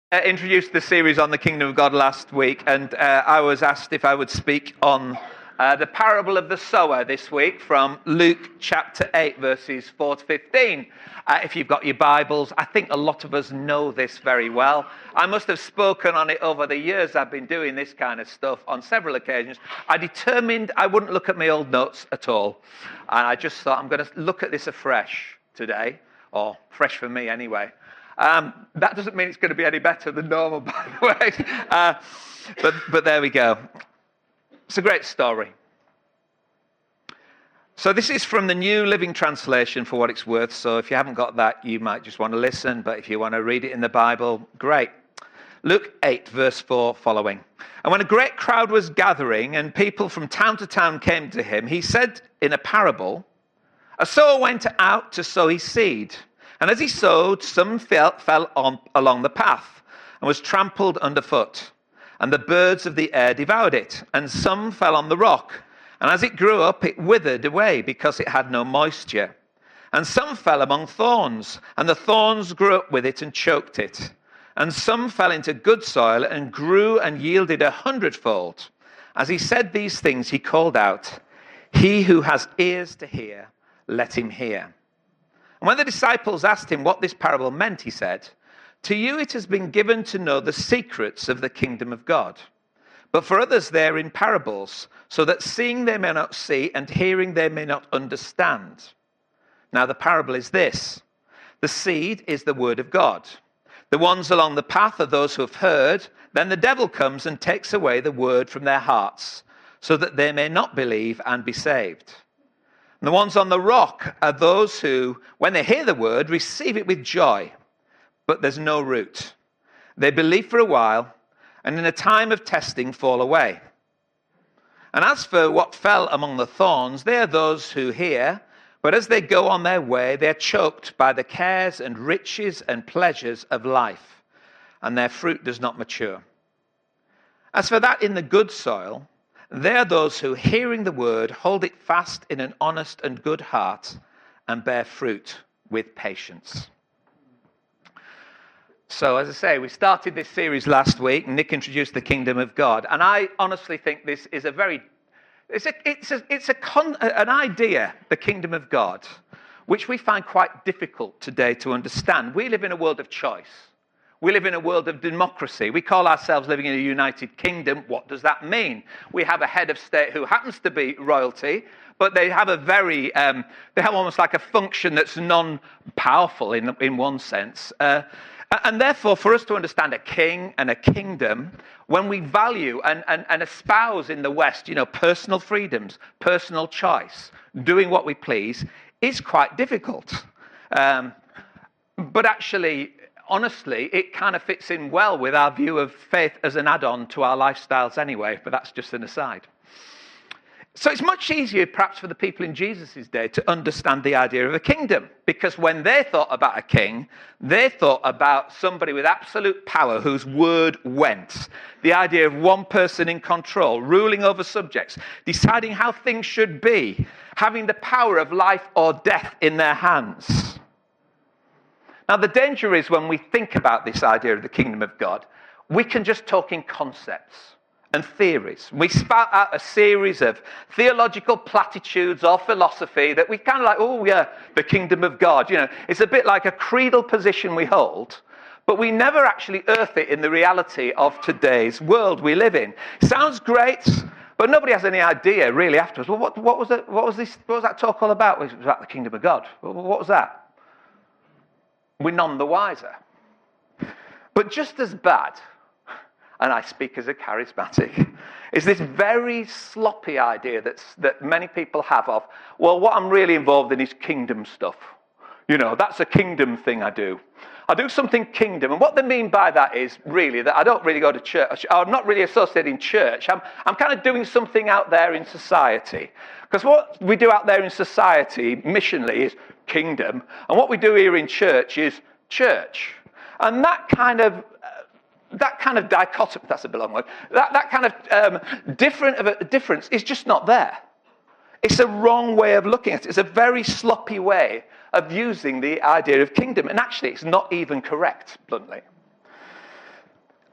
Introduced the series on the Kingdom of God last week, and I was asked if I would speak on the parable of the sower this week from Luke chapter 8, verses 4 to 15. If you've got your Bibles, I think a lot of us know this very well. I must have spoken on it over the years I've been doing this kind of stuff on several occasions. I determined I wouldn't look at my old notes at all, and I just thought I'm going to look at this afresh today, or fresh for me anyway. That doesn't mean it's going to be any better than normal, by the way. But there we go. It's a great story. So this is from the New Living Translation for what it's worth. So if you haven't got that, you might just want to listen. But if you want to read it in the Bible, great. Luke 8, verse 4 following. And when a great crowd was gathering and people from town to town came to him, he said in a parable, a sower went out to sow his seed. And as he sowed, some fell along the path and was trampled underfoot. And the birds of the air devoured it. And some fell on the rock. And as it grew up, it withered away because it had no moisture. And some fell among thorns. And the thorns grew up with it and choked it. And some fell into good soil and grew and yielded 100-fold. As he said these things, he called out, "He who has ears to hear, let him hear." And when the disciples asked him what this parable meant, he said, "To you it has been given to know the secrets of the kingdom of God. But for others they are in parables, so that seeing they may not see and hearing they may not understand." Now the parable is this. The seed is the word of God. The ones along the path are those who have heard. Then the devil comes and takes away the word from their hearts, so that they may not believe and be saved. And the ones on the rock are those who, when they hear the word, receive it with joy, but there's no root. They believe for a while, and in a time of testing fall away. And as for what fell among the thorns, they are those who hear, but as they go on their way, they are choked by the cares and riches and pleasures of life, and their fruit does not mature. As for that in the good soil, they are those who, hearing the word, hold it fast in an honest and good heart and bear fruit with patience. So, as I say, we started this series last week. Nick introduced the kingdom of God. And I honestly think this is an idea, the kingdom of God, which we find quite difficult today to understand. We live in a world of choice. We live in a world of democracy. We call ourselves living in a united kingdom. What does that mean? We have a head of state who happens to be royalty, but they have they have almost like a function that's non-powerful in one sense. And therefore, for us to understand a king and a kingdom, when we value and espouse in the West, personal freedoms, personal choice, doing what we please, is quite difficult. But actually, honestly, it kind of fits in well with our view of faith as an add-on to our lifestyles anyway, but that's just an aside. So it's much easier perhaps for the people in Jesus' day to understand the idea of a kingdom, because when they thought about a king, they thought about somebody with absolute power whose word went. The idea of one person in control, ruling over subjects, deciding how things should be, having the power of life or death in their hands. Now, the danger is when we think about this idea of the kingdom of God, we can just talk in concepts and theories. We spout out a series of theological platitudes or philosophy that we kind of like, oh yeah, the kingdom of God. It's a bit like a creedal position we hold, but we never actually earth it in the reality of today's world we live in. Sounds great, but nobody has any idea really afterwards. Well, what was that talk all about? It was about the kingdom of God. What was that? We're none the wiser. But just as bad, and I speak as a charismatic, is this very sloppy idea that many people have of, well, what I'm really involved in is kingdom stuff. That's a kingdom thing I do. I do something kingdom. And what they mean by that is really that I don't really go to church. I'm not really associated in church. I'm kind of doing something out there in society. Because what we do out there in society, missionally, is kingdom. And what we do here in church is church. And that kind of dichotomy, that's a bit long word, that kind of difference is just not there. It's a wrong way of looking at it. It's a very sloppy way of using the idea of kingdom. And actually, it's not even correct, bluntly.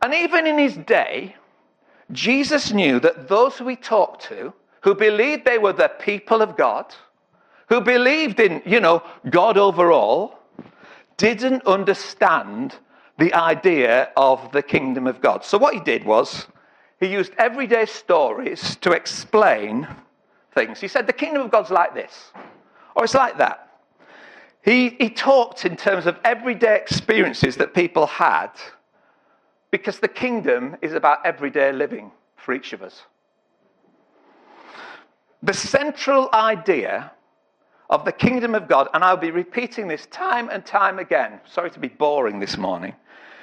And even in his day, Jesus knew that those who he talked to, who believed they were the people of God, who believed in, God overall, didn't understand the idea of the kingdom of God. So what he did was, he used everyday stories to explain things. He said, the kingdom of God's like this, or it's like that. He talked in terms of everyday experiences that people had, because the kingdom is about everyday living for each of us. The central idea of the kingdom of God, and I'll be repeating this time and time again, sorry to be boring this morning,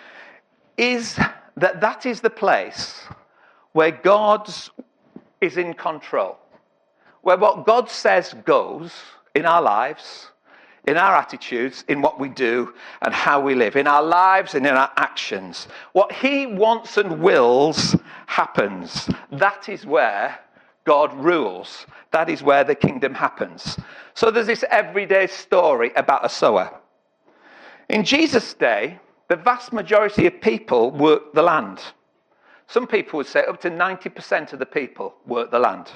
is that is the place where God is in control, where what God says goes in our lives, in our attitudes, in what we do and how we live, in our lives and in our actions. What he wants and wills happens. That is where God rules. That is where the kingdom happens. So there's this everyday story about a sower. In Jesus' day, the vast majority of people worked the land. Some people would say up to 90% of the people worked the land.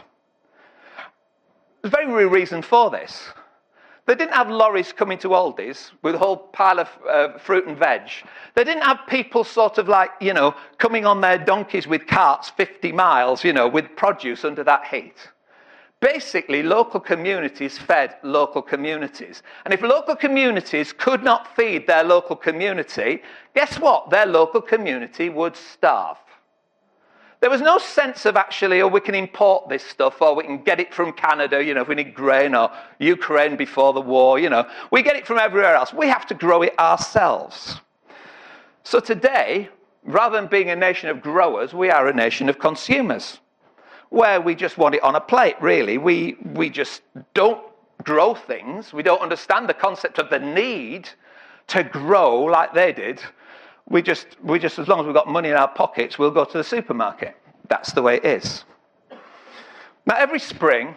There's a very real reason for this. They didn't have lorries coming to Aldi's with a whole pile of fruit and veg. They didn't have people sort of like, coming on their donkeys with carts 50 miles, with produce under that heat. Basically, local communities fed local communities. And if local communities could not feed their local community, guess what? Their local community would starve. There was no sense of actually, we can import this stuff, or we can get it from Canada, if we need grain, or Ukraine before the war, We get it from everywhere else. We have to grow it ourselves. So today, rather than being a nation of growers, we are a nation of consumers, where we just want it on a plate, really. We just don't grow things. We don't understand the concept of the need to grow like they did. We just, as long as we've got money in our pockets, we'll go to the supermarket. That's the way it is. Now, every spring,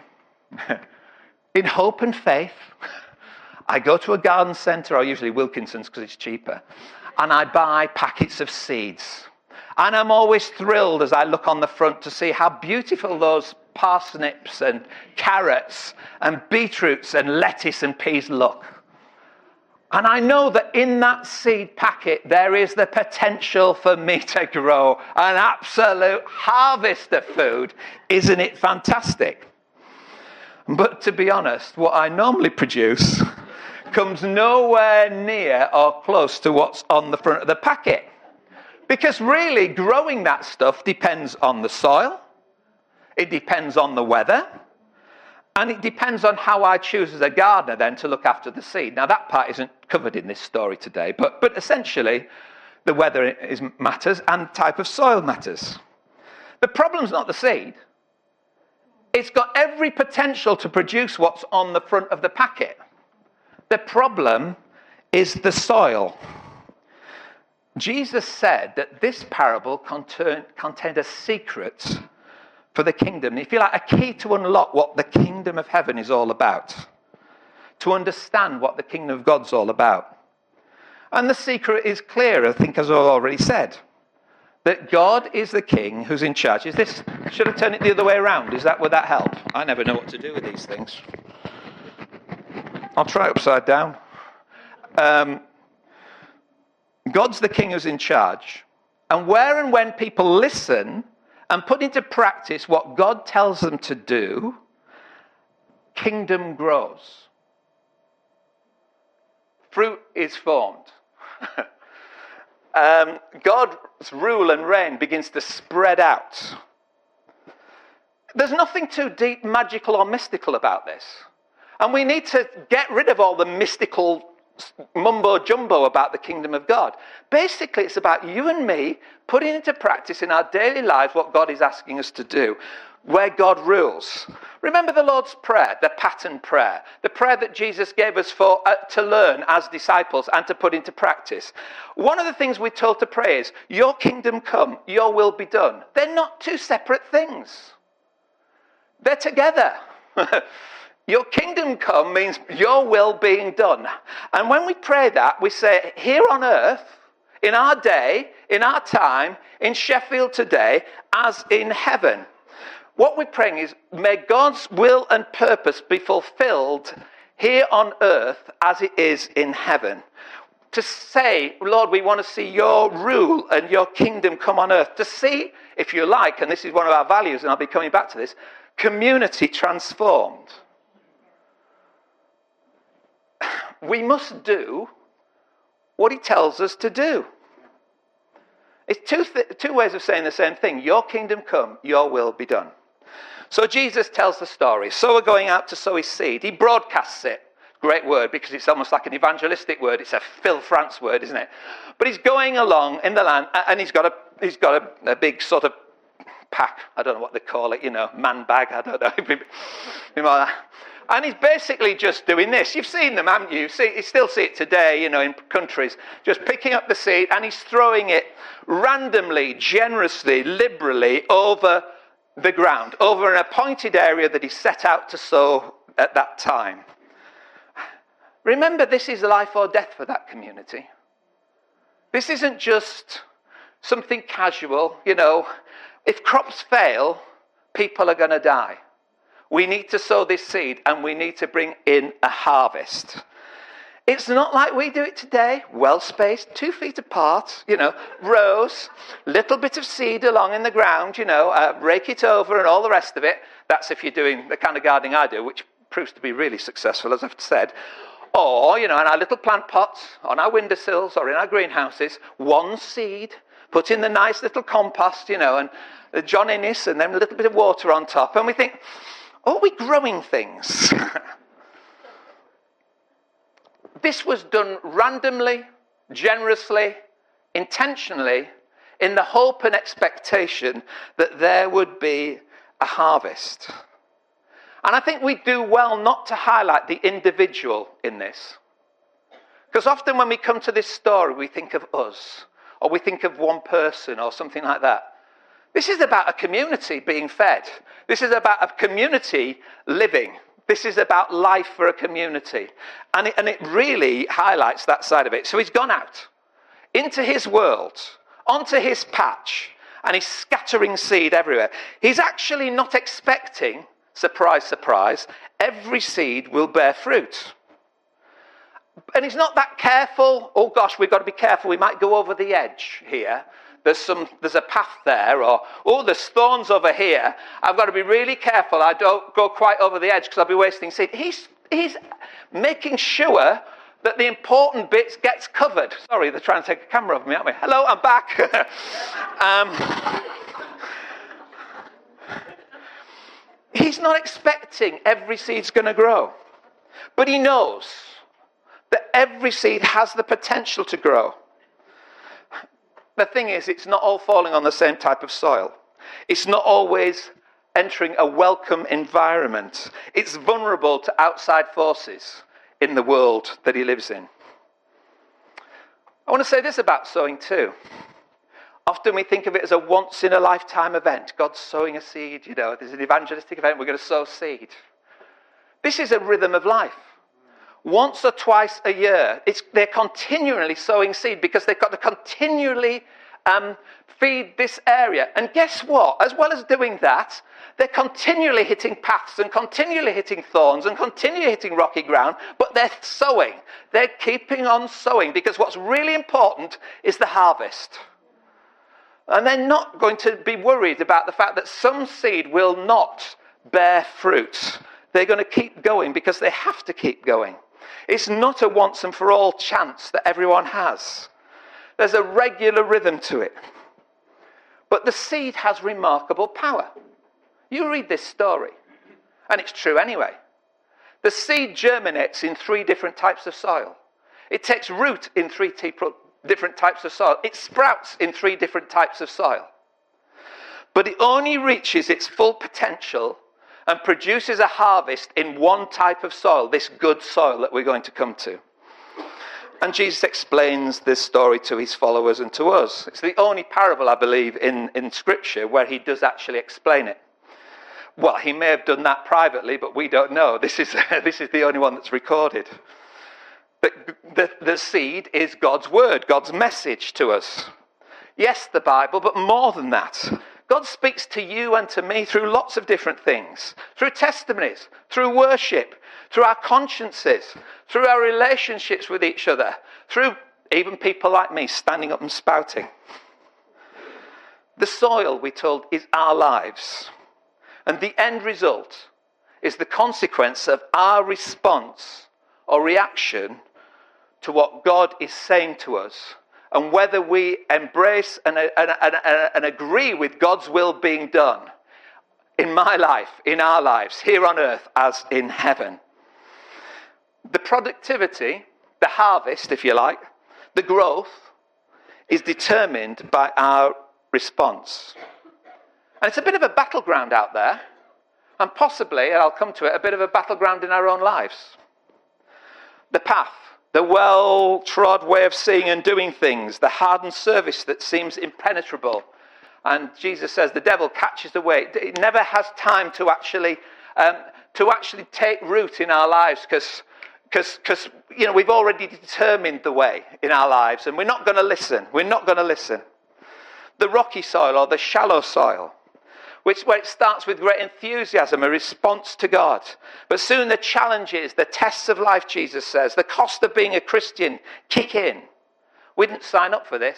in hope and faith, I go to a garden centre, or usually Wilkinson's because it's cheaper, and I buy packets of seeds. And I'm always thrilled as I look on the front to see how beautiful those parsnips and carrots and beetroots and lettuce and peas look. And I know that in that seed packet, there is the potential for me to grow an absolute harvest of food. Isn't it fantastic? But to be honest, what I normally produce comes nowhere near or close to what's on the front of the packet. Because really, growing that stuff depends on the soil, it depends on the weather, and it depends on how I choose as a gardener then to look after the seed. Now that part isn't covered in this story today, but essentially the weather matters and type of soil matters. The problem's not the seed. It's got every potential to produce what's on the front of the packet. The problem is the soil. Jesus said that this parable contained a secret for the kingdom. If you like, a key to unlock what the kingdom of heaven is all about. To understand what the kingdom of God's all about. And the secret is clear, I think, as I've already said. That God is the king who's in charge. Should I turn it the other way around? Would that help? I never know what to do with these things. I'll try it upside down. God's the king who's in charge. And where and when people listen and put into practice what God tells them to do, kingdom grows. Fruit is formed. God's rule and reign begins to spread out. There's nothing too deep, magical, or mystical about this. And we need to get rid of all the mystical mumbo-jumbo about the kingdom of God. Basically, it's about you and me putting into practice in our daily lives what God is asking us to do, where God rules. Remember the Lord's Prayer, the pattern prayer, the prayer that Jesus gave us to learn as disciples and to put into practice. One of the things we're told to pray is, your kingdom come, your will be done. They're not two separate things. They're together. Your kingdom come means your will being done. And when we pray that, we say, here on earth, in our day, in our time, in Sheffield today, as in heaven. What we're praying is, may God's will and purpose be fulfilled here on earth as it is in heaven. To say, Lord, we want to see your rule and your kingdom come on earth. To see, if you like, and this is one of our values, and I'll be coming back to this, community transformed. We must do what he tells us to do. It's two ways of saying the same thing. Your kingdom come, your will be done. So Jesus tells the story. So we're going out to sow his seed. He broadcasts it. Great word, because it's almost like an evangelistic word. It's a Phil France word, isn't it? But he's going along in the land, and he's got a big sort of pack. I don't know what they call it, man bag. I don't know. And he's basically just doing this. You've seen them, haven't you? You still see it today, in countries. Just picking up the seed, and he's throwing it randomly, generously, liberally over the ground, over an appointed area that he set out to sow at that time. Remember, this is life or death for that community. This isn't just something casual, If crops fail, people are going to die. We need to sow this seed, and we need to bring in a harvest. It's not like we do it today, well-spaced, 2 feet apart, rows, little bit of seed along in the ground, rake it over and all the rest of it. That's if you're doing the kind of gardening I do, which proves to be really successful, as I've said. Or, in our little plant pots, on our windowsills or in our greenhouses, one seed, put in the nice little compost, and the John Innes, and then a little bit of water on top. And we think, are we growing things? This was done randomly, generously, intentionally, in the hope and expectation that there would be a harvest. And I think we do well not to highlight the individual in this. Because often when we come to this story, we think of us, or we think of one person, or something like that. This is about a community being fed. This is about a community living. This is about life for a community. And it really highlights that side of it. So he's gone out into his world, onto his patch, and he's scattering seed everywhere. He's actually not expecting, surprise, surprise, every seed will bear fruit. And he's not that careful. Oh gosh, we've got to be careful. We might go over the edge here. There's a path there, or, oh, there's thorns over here. I've got to be really careful I don't go quite over the edge because I'll be wasting seed. He's making sure that the important bits gets covered. Sorry, they're trying to take a camera of me, aren't we? Hello, I'm back. He's not expecting every seed's going to grow. But he knows that every seed has the potential to grow. The thing is, it's not all falling on the same type of soil. It's not always entering a welcome environment. It's vulnerable to outside forces in the world that he lives in. I want to say this about sowing too. Often we think of it as a once-in-a-lifetime event. God's sowing a seed, there's an evangelistic event, we're going to sow seed. This is a rhythm of life. Once or twice a year, they're continually sowing seed because they've got to continually feed this area. And guess what? As well as doing that, they're continually hitting paths and continually hitting thorns and continually hitting rocky ground, but they're sowing. They're keeping on sowing because what's really important is the harvest. And they're not going to be worried about the fact that some seed will not bear fruit. They're going to keep going because they have to keep going. It's not a once and for all chance that everyone has. There's a regular rhythm to it. But the seed has remarkable power. You read this story, and it's true anyway. The seed germinates in 3 different types of soil. It takes root in 3 different types of soil. It sprouts in 3 different types of soil. But it only reaches its full potential and produces a harvest in 1 type of soil, this good soil that we're going to come to. And Jesus explains this story to his followers and to us. It's the only parable, I believe, in Scripture where he does actually explain it. Well, he may have done that privately, but we don't know. This is the only one that's recorded. But the seed is God's word, God's message to us. Yes, the Bible, but more than that. God speaks to you and to me through lots of different things. Through testimonies, through worship, through our consciences, through our relationships with each other, through even people like me standing up and spouting. The soil, we're told, is our lives. And the end result is the consequence of our response or reaction to what God is saying to us, and whether we embrace and agree with God's will being done in my life, in our lives, here on earth as in heaven. The productivity, the harvest, if you like, the growth is determined by our response. And it's a bit of a battleground out there, and possibly, and I'll come to it, a bit of a battleground in our own lives. The path, the well-trod way of seeing and doing things, the hardened service that seems impenetrable. And Jesus says the devil catches the way. It never has time to actually take root in our lives because we've already determined the way in our lives, and we're not going to listen. We're not going to listen. The rocky soil or the shallow soil, where it starts with great enthusiasm, a response to God. But soon the challenges, the tests of life, Jesus says, the cost of being a Christian kick in. We didn't sign up for this.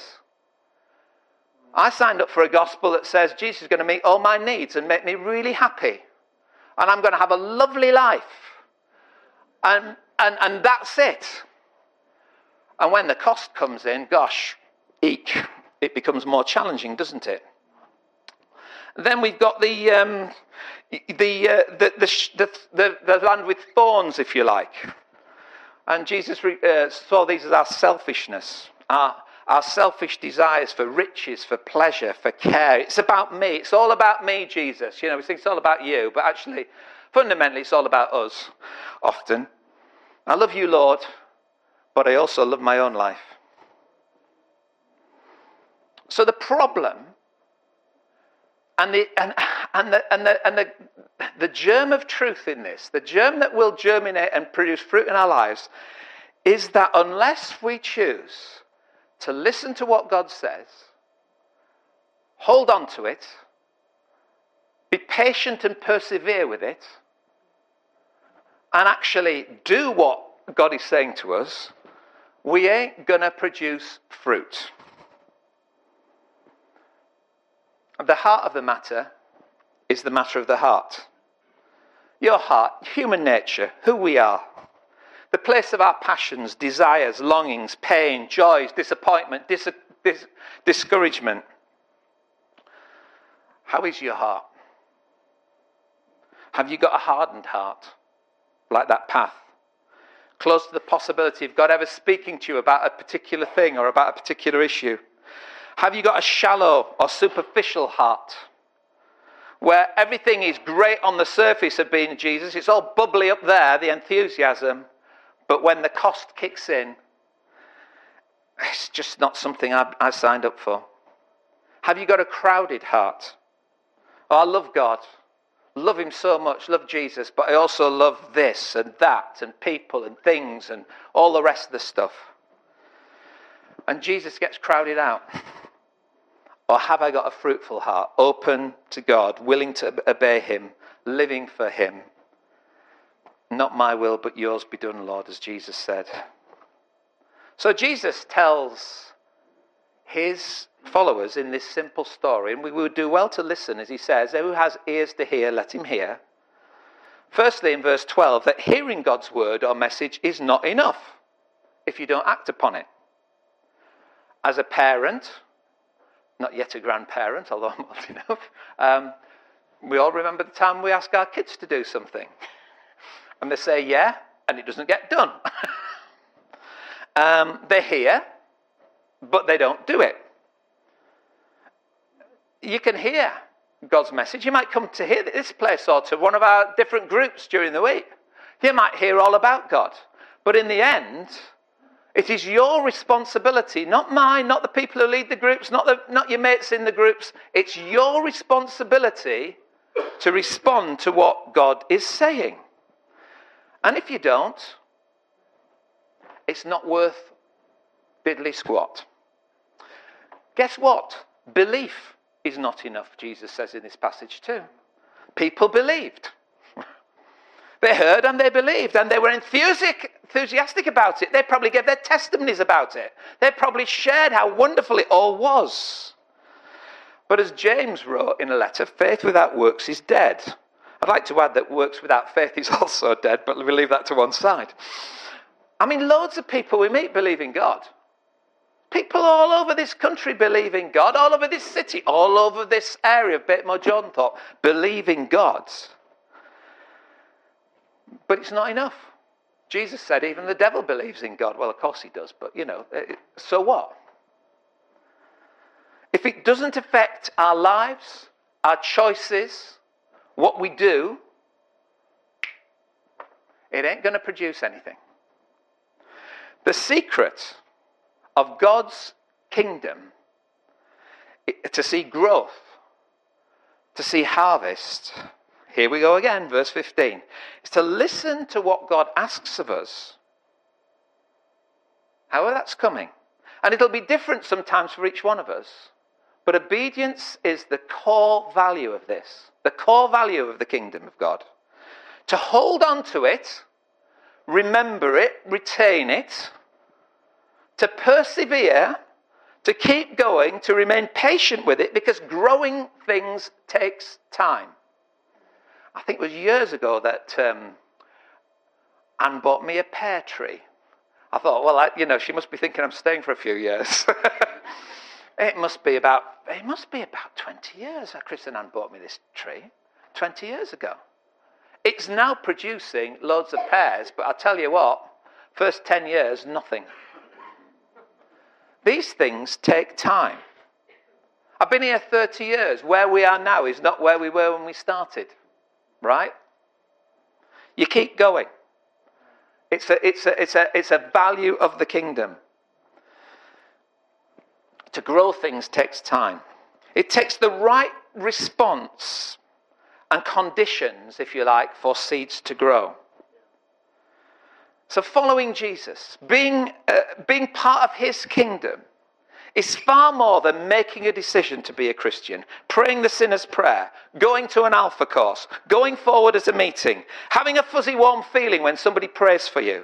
I signed up for a gospel that says Jesus is going to meet all my needs and make me really happy. And I'm going to have a lovely life. And that's it. And when the cost comes in, gosh, eek, it becomes more challenging, doesn't it? Then we've got the land with thorns, if you like. And Jesus saw these as our selfishness, our selfish desires for riches, for pleasure, for care. It's about me. It's all about me, Jesus. We think it's all about you, but actually, fundamentally, it's all about us, often. I love you, Lord, but I also love my own life. So the problem and the germ of truth in this, the germ that will germinate and produce fruit in our lives, is that unless we choose to listen to what God says, hold on to it, be patient and persevere with it, and actually do what God is saying to us, we ain't going to produce fruit. The heart of the matter is the matter of the heart. Your heart, human nature, who we are, the place of our passions, desires, longings, pain, joys, disappointment, discouragement. How is your heart? Have you got a hardened heart, like that path, close to the possibility of God ever speaking to you about a particular thing or about a particular issue? Have you got a shallow or superficial heart where everything is great on the surface of being Jesus? It's all bubbly up there, the enthusiasm. But when the cost kicks in, it's just not something I signed up for. Have you got a crowded heart? Oh, I love God. Love him so much. Love Jesus. But I also love this and that and people and things and all the rest of the stuff. And Jesus gets crowded out. Or have I got a fruitful heart, open to God, willing to obey him, living for him? Not my will, but yours be done, Lord, as Jesus said. So Jesus tells his followers in this simple story, and we would do well to listen as he says, who has ears to hear, let him hear. Firstly, in verse 12, that hearing God's word or message is not enough if you don't act upon it. As a parent, not yet a grandparent, although I'm old enough, we all remember the time we ask our kids to do something. And they say, yeah, and it doesn't get done. They hear, but they don't do it. You can hear God's message. You might come to hear this place or to one of our different groups during the week. You might hear all about God. But in the end, it is your responsibility, not mine, not the people who lead the groups, not your mates in the groups. It's your responsibility to respond to what God is saying. And if you don't, it's not worth diddly squat. Guess what? Belief is not enough, Jesus says in this passage too. People believed. They heard and they believed, and they were enthusiastic about it. They probably gave their testimonies about it. They probably shared how wonderful it all was. But as James wrote in a letter, faith without works is dead. I'd like to add that works without faith is also dead, but we'll leave that to one side. I mean, loads of people we meet believe in God. People all over this country believe in God, all over this city, all over this area of Beit Jordanthorpe, believe in God. But it's not enough. Jesus said even the devil believes in God. Well, of course he does, but so what? If it doesn't affect our lives, our choices, what we do, it ain't going to produce anything. The secret of God's kingdom, to see growth, to see harvest, here we go again, verse 15, is to listen to what God asks of us. However that's coming. And it'll be different sometimes for each one of us. But obedience is the core value of this, the core value of the kingdom of God. To hold on to it, remember it, retain it, to persevere, to keep going, to remain patient with it, because growing things takes time. I think it was years ago that Anne bought me a pear tree. I thought, well, she must be thinking I'm staying for a few years. It must be about 20 years that Chris and Anne bought me this tree. 20 years ago. It's now producing loads of pears, but I'll tell you what, first 10 years, nothing. These things take time. I've been here 30 years. Where we are now is not where we were when we started. Right? You keep going. It's a value of the kingdom. To grow things takes time. It takes the right response and conditions, if you like, for seeds to grow. So following Jesus, being part of his kingdom, is far more than making a decision to be a Christian, praying the sinner's prayer, going to an alpha course, going forward at a meeting, having a fuzzy warm feeling when somebody prays for you.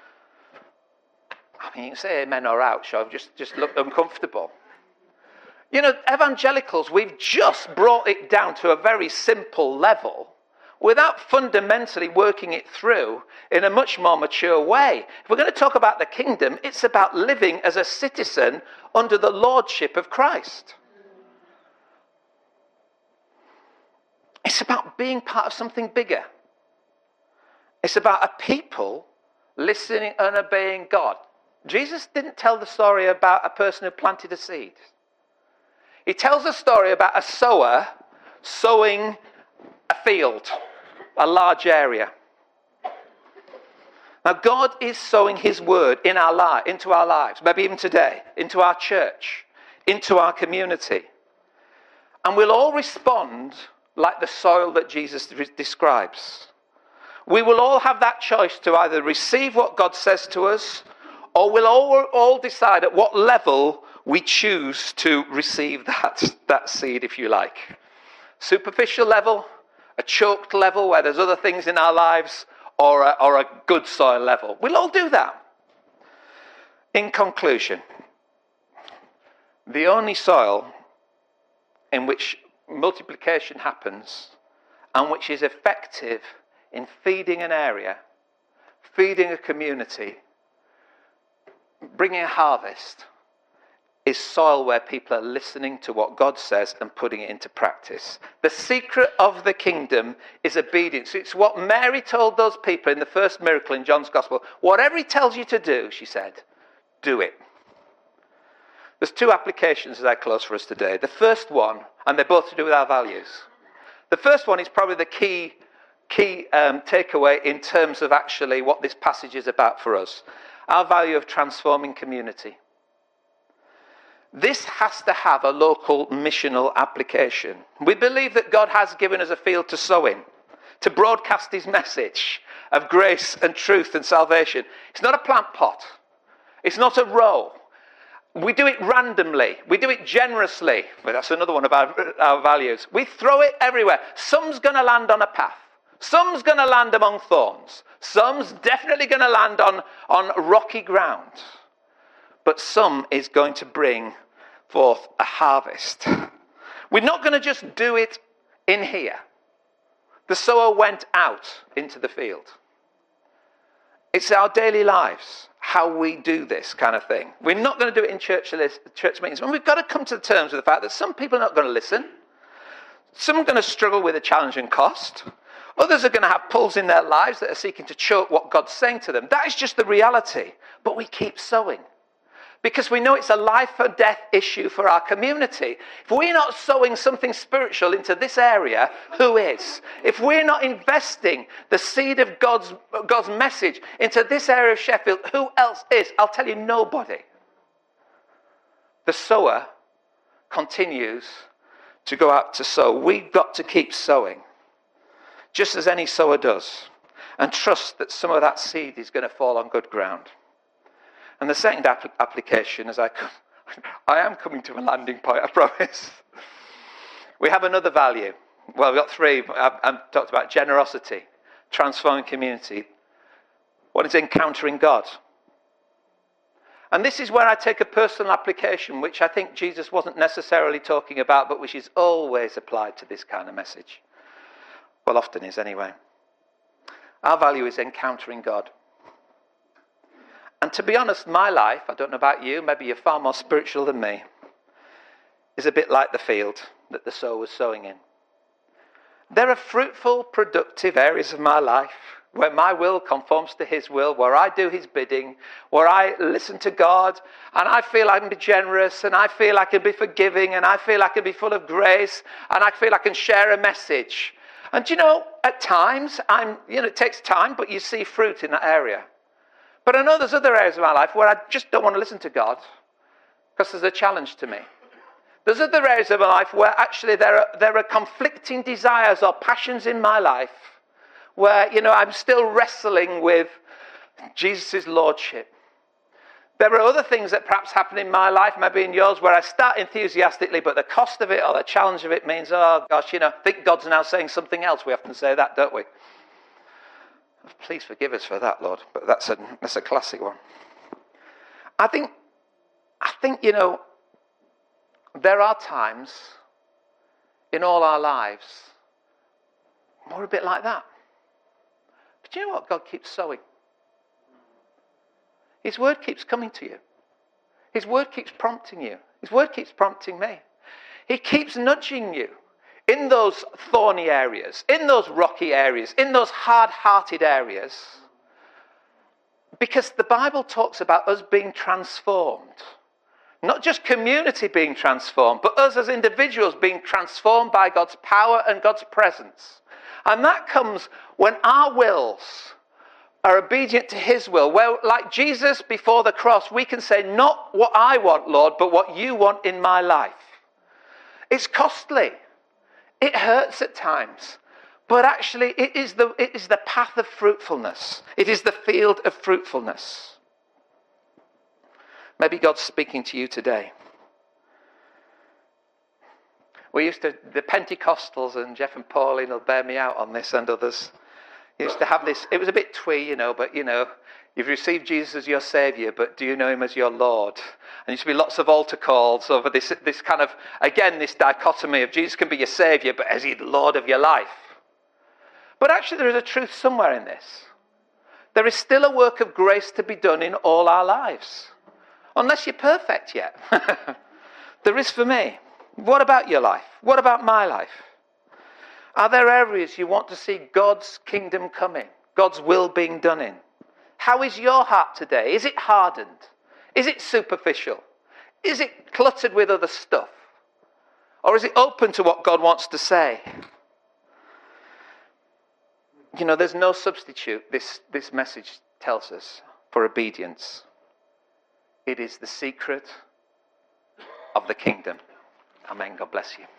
I mean, you can say amen or ouch, I've just looked uncomfortable. Evangelicals, we've just brought it down to a very simple level without fundamentally working it through in a much more mature way. If we're going to talk about the kingdom, it's about living as a citizen under the lordship of Christ. It's about being part of something bigger. It's about a people listening and obeying God. Jesus didn't tell the story about a person who planted a seed. He tells a story about a sower sowing a field, a large area. Now, God is sowing his word into our lives, maybe even today, into our church, into our community. And we'll all respond like the soil that Jesus describes. We will all have that choice to either receive what God says to us, or we'll all decide at what level we choose to receive that seed, if you like. Superficial level, a choked level where there's other things in our lives, or a good soil level. We'll all do that. In conclusion, the only soil in which multiplication happens and which is effective in feeding an area, feeding a community, bringing a harvest, is soil where people are listening to what God says and putting it into practice. The secret of the kingdom is obedience. It's what Mary told those people in the first miracle in John's Gospel. Whatever he tells you to do, she said, do it. There's two applications as I close for us today. The first one, and they're both to do with our values. The first one is probably the key takeaway in terms of actually what this passage is about for us. Our value of transforming community. This has to have a local missional application. We believe that God has given us a field to sow in, to broadcast his message of grace and truth and salvation. It's not a plant pot. It's not a row. We do it randomly. We do it generously. But that's another one of our values. We throw it everywhere. Some's going to land on a path. Some's going to land among thorns. Some's definitely going to land on rocky ground. But some is going to bring forth a harvest. We're not going to just do it in here. The sower went out into the field. It's our daily lives, how we do this kind of thing. We're not going to do it in church meetings. And we've got to come to terms with the fact that some people are not going to listen. Some are going to struggle with a challenge and cost. Others are going to have pulls in their lives that are seeking to choke what God's saying to them. That is just the reality. But we keep sowing. Because we know it's a life or death issue for our community. If we're not sowing something spiritual into this area, who is? If we're not investing the seed of God's message into this area of Sheffield, who else is? I'll tell you, nobody. The sower continues to go out to sow. We've got to keep sowing, just as any sower does, and trust that some of that seed is going to fall on good ground. And the second application, as I am coming to a landing point, I promise. We have another value. Well, we've got three. I've talked about generosity, transforming community. One is encountering God. And this is where I take a personal application, which I think Jesus wasn't necessarily talking about, but which is always applied to this kind of message. Well, often is anyway. Our value is encountering God. And to be honest, my life, I don't know about you, maybe you're far more spiritual than me, is a bit like the field that the sower was sowing in. There are fruitful, productive areas of my life where my will conforms to his will, where I do his bidding, where I listen to God, and I feel I can be generous, and I feel I can be forgiving, and I feel I can be full of grace, and I feel I can share a message. And you know, at times, it takes time, but you see fruit in that area. But I know there's other areas of my life where I just don't want to listen to God because there's a challenge to me. There's other areas of my life where actually there are conflicting desires or passions in my life where, I'm still wrestling with Jesus' lordship. There are other things that perhaps happen in my life, maybe in yours, where I start enthusiastically, but the cost of it or the challenge of it means, oh gosh, I think God's now saying something else. We often say that, don't we? Please forgive us for that, Lord. But that's a classic one. I think, there are times in all our lives we're a bit like that. But you know what? God keeps sowing. His word keeps coming to you. His word keeps prompting you. His word keeps prompting me. He keeps nudging you in those thorny areas, in those rocky areas, in those hard-hearted areas. Because the Bible talks about us being transformed. Not just community being transformed, but us as individuals being transformed by God's power and God's presence. And that comes when our wills are obedient to his will. Where, like Jesus before the cross, we can say, not what I want, Lord, but what you want in my life. It's costly. It hurts at times. But actually, it is the path of fruitfulness. It is the field of fruitfulness. Maybe God's speaking to you today. The Pentecostals, and Jeff and Pauline will bear me out on this, and others, used to have this, it was a bit twee, but you've received Jesus as your Saviour, but do you know him as your Lord? And there used to be lots of altar calls over this kind of, again, this dichotomy of Jesus can be your Saviour, but is he the Lord of your life? But actually there is a truth somewhere in this. There is still a work of grace to be done in all our lives. Unless you're perfect yet. There is for me. What about your life? What about my life? Are there areas you want to see God's kingdom come in? God's will being done in? How is your heart today? Is it hardened? Is it superficial? Is it cluttered with other stuff? Or is it open to what God wants to say? There's no substitute, this message tells us, for obedience. It is the secret of the kingdom. Amen. God bless you.